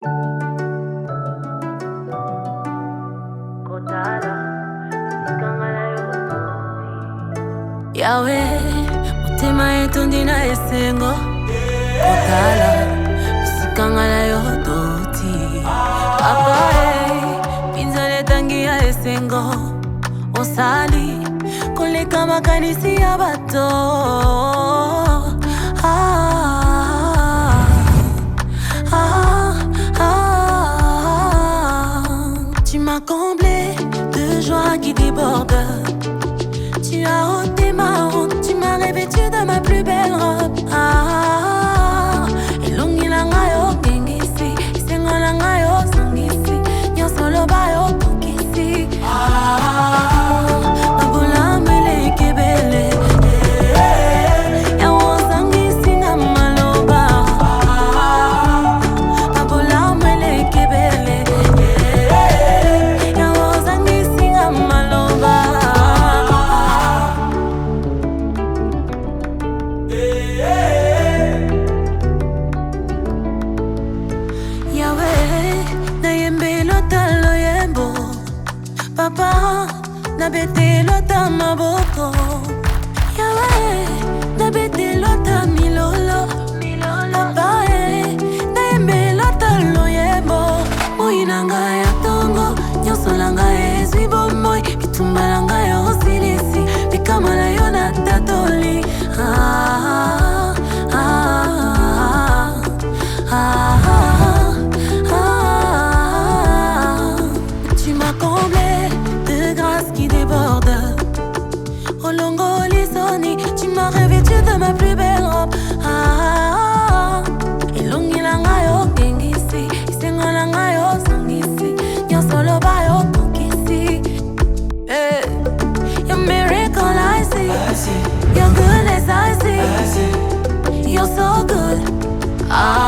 Yahweh, mutima yetu ndina esengo Kotala, bisikangala yo doti Papa pinzale tangi ya esengo Osali, koleka makanisi ya bato Tu m'as comblé de joie qui déborde. Tu as ôté ma honte, tu m'as revêtu de ma plus belle robe. Elongi langa yo gengisi, isengo langa yo sangisi, nyonso loba yo tokisi. Mabola mele kebele, yawo sangisi na maloba. Mabola mele kebele, yawo sangisi na maloba. Yahweh, na yembe lota loyembo Papa, na bete lota maboko Yahweh, na bete lota milolo Papa, na yembe lota loyembo Moi nanga ya tongo, nyonso langa ezwi bomoi Bitumba langa ya osilisi, bikamala yo na tatoli Tu m'as comblé de grâce qui déborde. Olongo lisoni, tu m'as revêtu de ma plus belle robe. Elongi langa yo gengisi, isengo langa yo sangisi, nyonso loba yo tokisi. Your miracle I see, your goodness I see. You're so good.